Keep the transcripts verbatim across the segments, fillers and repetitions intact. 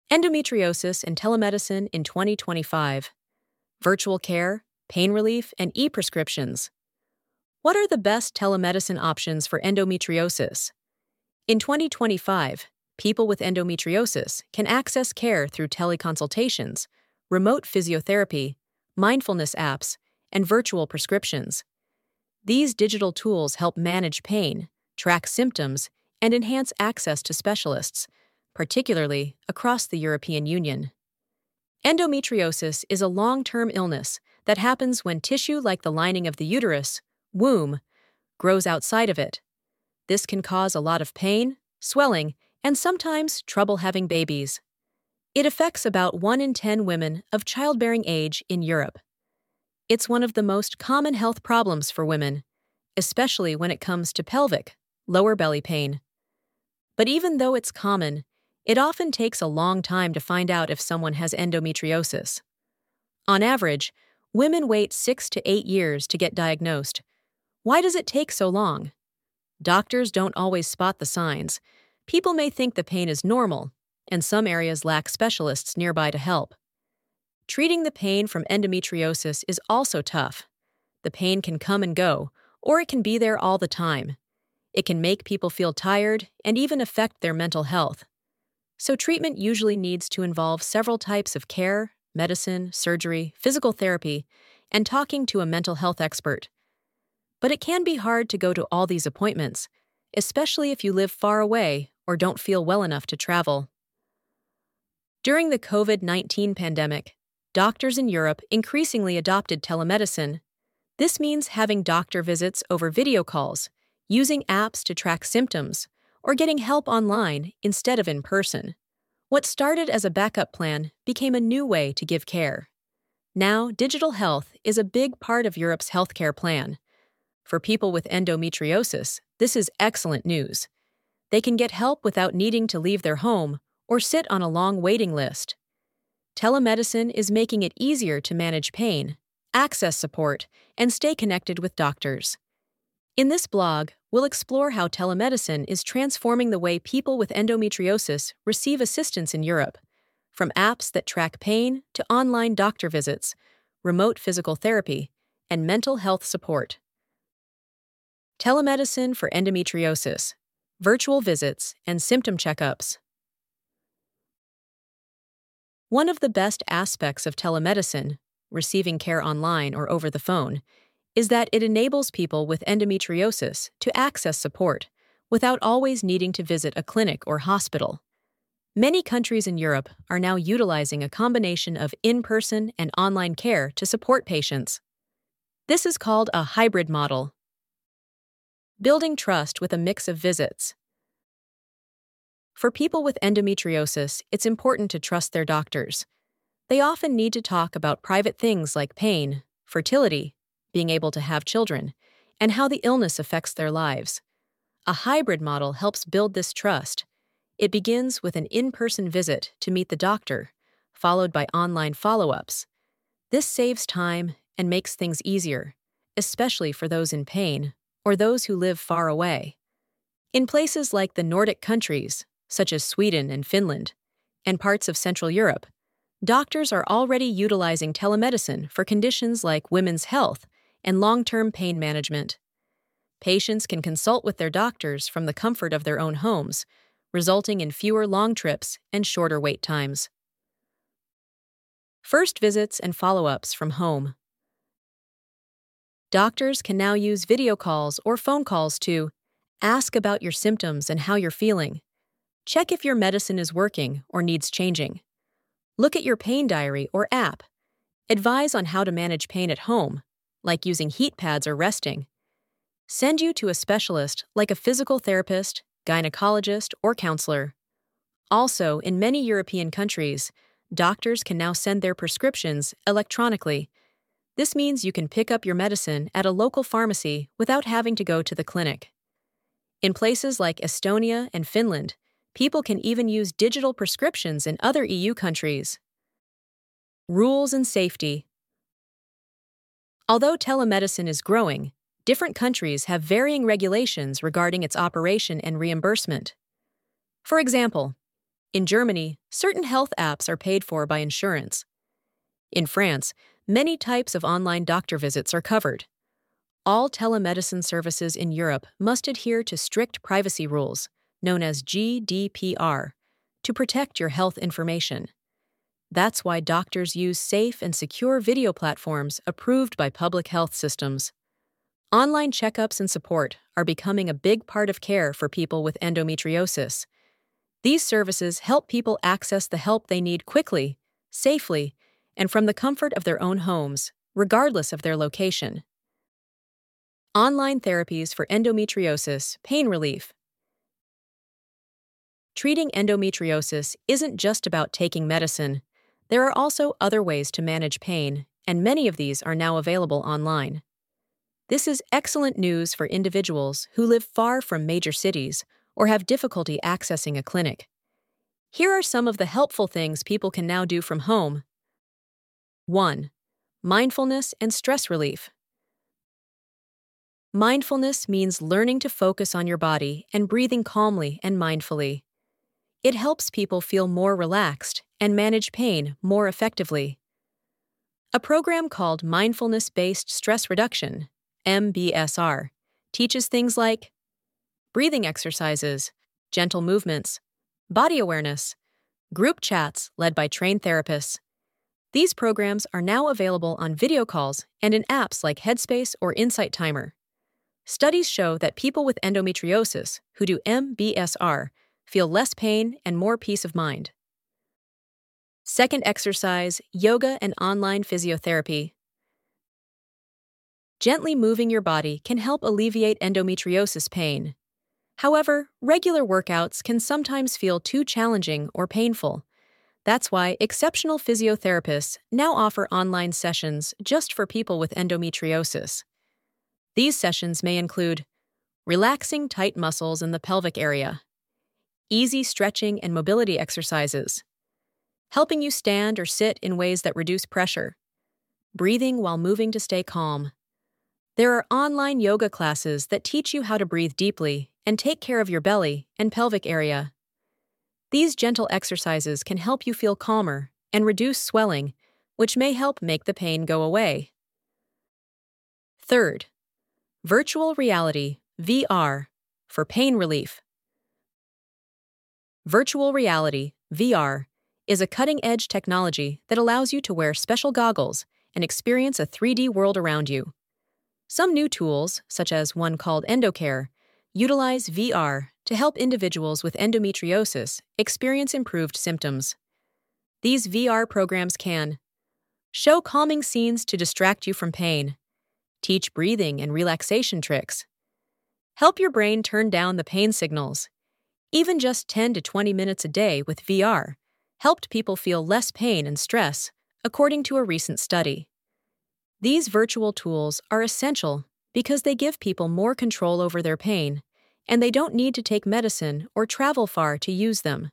Endometriosis and telemedicine in twenty twenty-five. Virtual care, pain relief, and e-prescriptions. What are the best telemedicine options for endometriosis? In twenty twenty-five, people with endometriosis can access care through teleconsultations, remote physiotherapy, mindfulness apps, and virtual prescriptions. These digital tools help manage pain, track symptoms, and enhance access to specialists, particularly across the European Union. Endometriosis is a long-term illness that happens when tissue like the lining of the uterus, womb, grows outside of it. This can cause a lot of pain, swelling, and sometimes trouble having babies. It affects about one in ten women of childbearing age in Europe. It's one of the most common health problems for women, especially when it comes to pelvic, lower belly pain. But even though it's common, it often takes a long time to find out if someone has endometriosis. On average, women wait six to eight years to get diagnosed. Why does it take so long? Doctors don't always spot the signs. People may think the pain is normal, and some areas lack specialists nearby to help. Treating the pain from endometriosis is also tough. The pain can come and go, or it can be there all the time. It can make people feel tired and even affect their mental health. So treatment usually needs to involve several types of care, medicine, surgery, physical therapy, and talking to a mental health expert. But it can be hard to go to all these appointments, especially if you live far away or don't feel well enough to travel. During the COVID nineteen pandemic, doctors in Europe increasingly adopted telemedicine. This means having doctor visits over video calls, using apps to track symptoms, or getting help online instead of in person. What started as a backup plan became a new way to give care. Now, digital health is a big part of Europe's healthcare plan. For people with endometriosis, this is excellent news. They can get help without needing to leave their home or sit on a long waiting list. Telemedicine is making it easier to manage pain, access support, and stay connected with doctors. In this blog, we'll explore how telemedicine is transforming the way people with endometriosis receive assistance in Europe, from apps that track pain to online doctor visits, remote physical therapy, and mental health support. Telemedicine for endometriosis, virtual visits, and symptom checkups. One of the best aspects of telemedicine, receiving care online or over the phone, is that it enables people with endometriosis to access support without always needing to visit a clinic or hospital. Many countries in Europe are now utilizing a combination of in-person and online care to support patients. This is called a hybrid model. Building trust with a mix of visits. For people with endometriosis, it's important to trust their doctors. They often need to talk about private things like pain, fertility, being able to have children, and how the illness affects their lives. A hybrid model helps build this trust. It begins with an in-person visit to meet the doctor, followed by online follow-ups. This saves time and makes things easier, especially for those in pain or those who live far away. In places like the Nordic countries, such as Sweden and Finland, and parts of Central Europe, doctors are already utilizing telemedicine for conditions like women's health and long-term pain management. Patients can consult with their doctors from the comfort of their own homes, resulting in fewer long trips and shorter wait times. First visits and follow-ups from home. Doctors can now use video calls or phone calls to ask about your symptoms and how you're feeling, check if your medicine is working or needs changing, look at your pain diary or app, advise on how to manage pain at home, like using heat pads or resting, send you to a specialist like a physical therapist, gynecologist, or counselor. Also, in many European countries, doctors can now send their prescriptions electronically. This means you can pick up your medicine at a local pharmacy without having to go to the clinic. In places like Estonia and Finland, people can even use digital prescriptions in other E U countries. Rules and safety. Although telemedicine is growing, different countries have varying regulations regarding its operation and reimbursement. For example, In Germany, certain health apps are paid for by insurance. In France, many types of online doctor visits are covered. All telemedicine services in Europe must adhere to strict privacy rules, known as G D P R, to protect your health information. That's why doctors use safe and secure video platforms approved by public health systems. Online checkups and support are becoming a big part of care for people with endometriosis. These services help people access the help they need quickly, safely, and from the comfort of their own homes, regardless of their location. Online therapies for endometriosis, pain relief. Treating endometriosis isn't just about taking medicine. There are also other ways to manage pain, and many of these are now available online. This is excellent news for individuals who live far from major cities or have difficulty accessing a clinic. Here are some of the helpful things people can now do from home. one. Mindfulness and stress relief. Mindfulness means learning to focus on your body and breathing calmly and mindfully. It helps people feel more relaxed and manage pain more effectively. A program called Mindfulness-Based Stress Reduction, M B S R, teaches things like breathing exercises, gentle movements, body awareness, group chats led by trained therapists. These programs are now available on video calls and in apps like Headspace or Insight Timer. Studies show that people with endometriosis who do M B S R feel less pain and more peace of mind. Second exercise, yoga and online physiotherapy. Gently moving your body can help alleviate endometriosis pain. However, regular workouts can sometimes feel too challenging or painful. That's why exceptional physiotherapists now offer online sessions just for people with endometriosis. These sessions may include relaxing tight muscles in the pelvic area, easy stretching and mobility exercises, helping you stand or sit in ways that reduce pressure, breathing while moving to stay calm. There are online yoga classes that teach you how to breathe deeply and take care of your belly and pelvic area. These gentle exercises can help you feel calmer and reduce swelling, which may help make the pain go away. Third, virtual reality, V R, for pain relief. Virtual reality, V R, is a cutting-edge technology that allows you to wear special goggles and experience a three D world around you. Some new tools, such as one called EndoCare, utilize V R to help individuals with endometriosis experience improved symptoms. These V R programs can show calming scenes to distract you from pain, teach breathing and relaxation tricks, help your brain turn down the pain signals. Even just ten to twenty minutes a day with V R helped people feel less pain and stress, according to a recent study. These virtual tools are essential because they give people more control over their pain, and they don't need to take medicine or travel far to use them.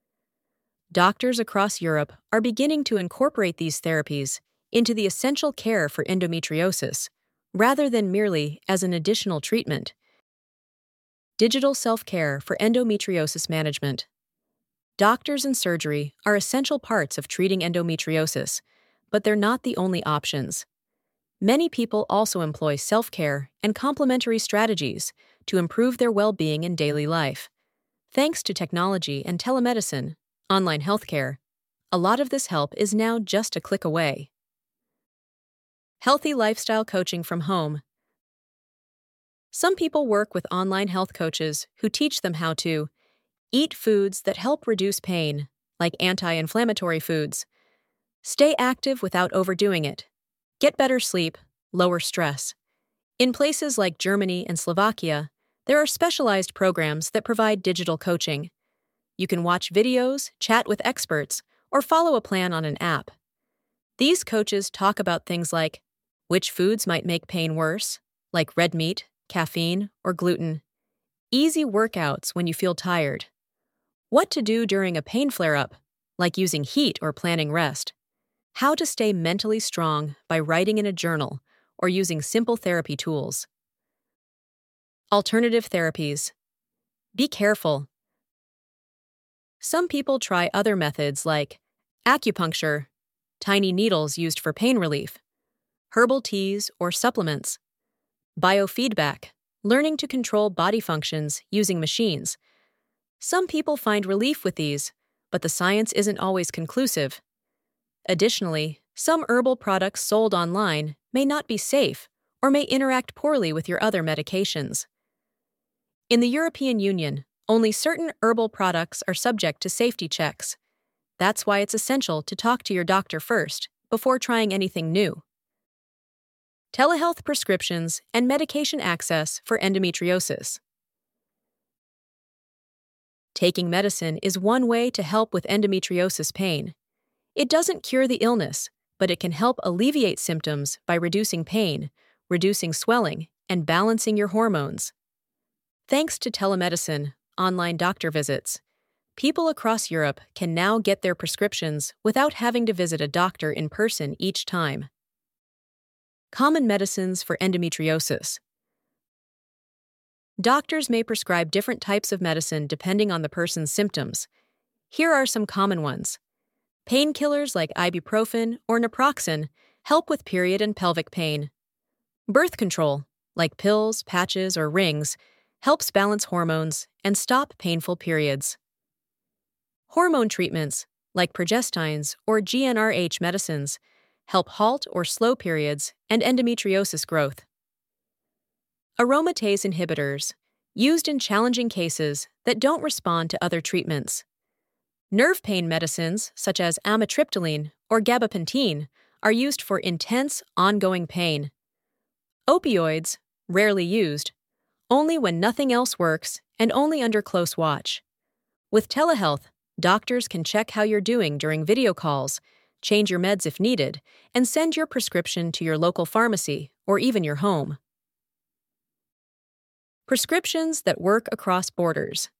Doctors across Europe are beginning to incorporate these therapies into the essential care for endometriosis, rather than merely as an additional treatment. Digital self-care for endometriosis management. Doctors and surgery are essential parts of treating endometriosis, but they're not the only options. Many people also employ self-care and complementary strategies to improve their well-being in daily life. Thanks to technology and telemedicine, online healthcare, a lot of this help is now just a click away. Healthy lifestyle coaching from home. Some people work with online health coaches who teach them how to eat foods that help reduce pain, like anti-inflammatory foods, stay active without overdoing it, get better sleep, lower stress. In places like Germany and Slovakia, there are specialized programs that provide digital coaching. You can watch videos, chat with experts, or follow a plan on an app. These coaches talk about things like which foods might make pain worse, like red meat, caffeine, or gluten, easy workouts when you feel tired, what to do during a pain flare-up, like using heat or planning rest, how to stay mentally strong by writing in a journal or using simple therapy tools. Alternative therapies. Be careful. Some people try other methods like acupuncture, tiny needles used for pain relief, herbal teas or supplements, biofeedback, learning to control body functions using machines. Some people find relief with these, but the science isn't always conclusive. Additionally, some herbal products sold online may not be safe or may interact poorly with your other medications. In the European Union, only certain herbal products are subject to safety checks. That's why it's essential to talk to your doctor first before trying anything new. Telehealth prescriptions and medication access for endometriosis. Taking medicine is one way to help with endometriosis pain. It doesn't cure the illness, but it can help alleviate symptoms by reducing pain, reducing swelling, and balancing your hormones. Thanks to telemedicine, online doctor visits, people across Europe can now get their prescriptions without having to visit a doctor in person each time. Common medicines for endometriosis. Doctors may prescribe different types of medicine depending on the person's symptoms. Here are some common ones. Painkillers like ibuprofen or naproxen help with period and pelvic pain. Birth control, like pills, patches, or rings, helps balance hormones and stop painful periods. Hormone treatments, like progestins or G n R H medicines, help halt or slow periods and endometriosis growth. Aromatase inhibitors, used in challenging cases that don't respond to other treatments. Nerve pain medicines, such as amitriptyline or gabapentin, are used for intense, ongoing pain. Opioids, rarely used, only when nothing else works and only under close watch. With telehealth, doctors can check how you're doing during video calls, change your meds if needed, and send your prescription to your local pharmacy or even your home. Prescriptions that work across borders.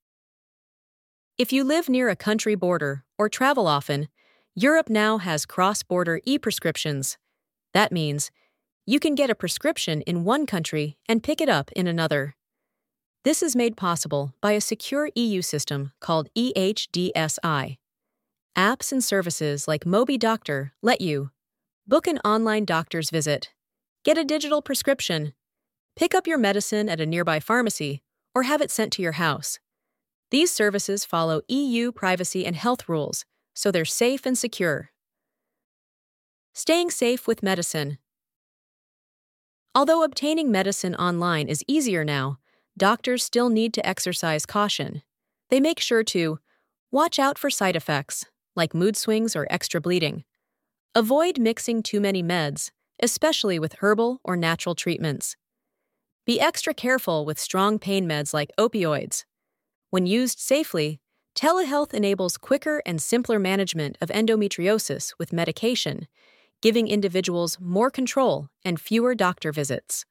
If you live near a country border or travel often, Europe now has cross-border e-prescriptions. That means you can get a prescription in one country and pick it up in another. This is made possible by a secure E U system called E H D S I. Apps and services like MobiDoctor let you book an online doctor's visit, get a digital prescription, pick up your medicine at a nearby pharmacy, or have it sent to your house. These services follow E U privacy and health rules, so they're safe and secure. Staying safe with medicine. Although obtaining medicine online is easier now, doctors still need to exercise caution. They make sure to watch out for side effects, like mood swings or extra bleeding. Avoid mixing too many meds, especially with herbal or natural treatments. Be extra careful with strong pain meds like opioids. When used safely, telehealth enables quicker and simpler management of endometriosis with medication, giving individuals more control and fewer doctor visits.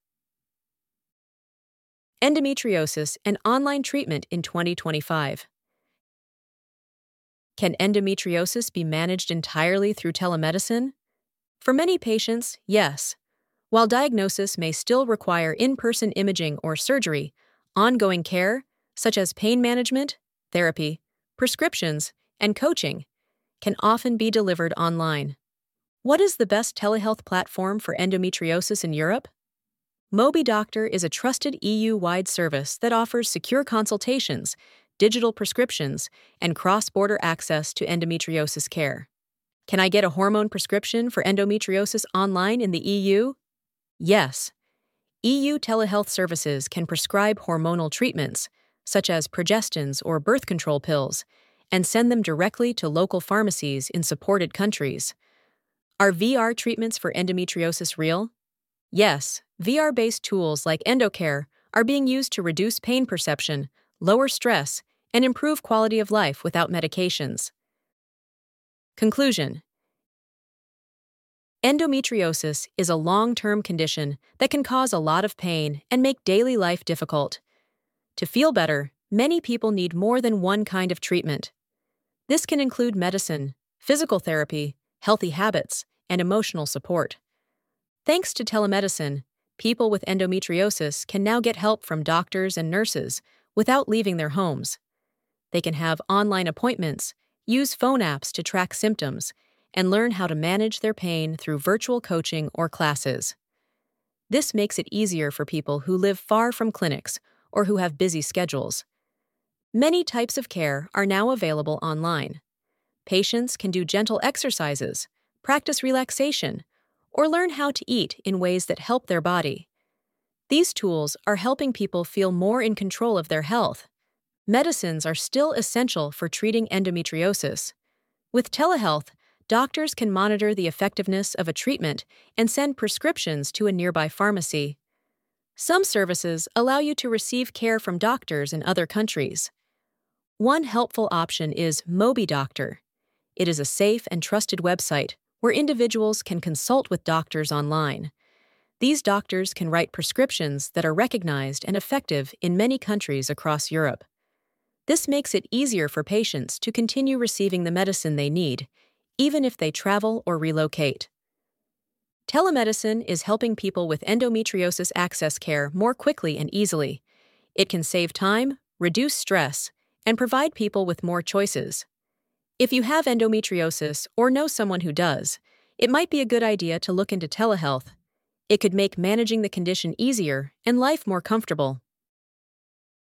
Endometriosis and online treatment in twenty twenty-five. Can endometriosis be managed entirely through telemedicine? For many patients, yes. While diagnosis may still require in-person imaging or surgery, ongoing care, such as pain management, therapy, prescriptions, and coaching, can often be delivered online. What is the best telehealth platform for endometriosis in Europe? MobiDoctor is a trusted E U-wide service that offers secure consultations, digital prescriptions, and cross-border access to endometriosis care. Can I get a hormone prescription for endometriosis online in the E U? Yes. E U telehealth services can prescribe hormonal treatments, such as progestins or birth control pills, and send them directly to local pharmacies in supported countries. Are V R treatments for endometriosis real? Yes, V R-based tools like EndoCare are being used to reduce pain perception, lower stress, and improve quality of life without medications. Conclusion. Endometriosis is a long-term condition that can cause a lot of pain and make daily life difficult. To feel better, many people need more than one kind of treatment. This can include medicine, physical therapy, healthy habits, and emotional support. Thanks to telemedicine, people with endometriosis can now get help from doctors and nurses without leaving their homes. They can have online appointments, use phone apps to track symptoms, and learn how to manage their pain through virtual coaching or classes. This makes it easier for people who live far from clinics or who have busy schedules. Many types of care are now available online. Patients can do gentle exercises, practice relaxation, or learn how to eat in ways that help their body. These tools are helping people feel more in control of their health. Medicines are still essential for treating endometriosis. With telehealth, doctors can monitor the effectiveness of a treatment and send prescriptions to a nearby pharmacy. Some services allow you to receive care from doctors in other countries. One helpful option is MobiDoctor. It is a safe and trusted website where individuals can consult with doctors online. These doctors can write prescriptions that are recognized and effective in many countries across Europe. This makes it easier for patients to continue receiving the medicine they need, even if they travel or relocate. Telemedicine is helping people with endometriosis access care more quickly and easily. It can save time, reduce stress, and provide people with more choices. If you have endometriosis or know someone who does, it might be a good idea to look into telehealth. It could make managing the condition easier and life more comfortable.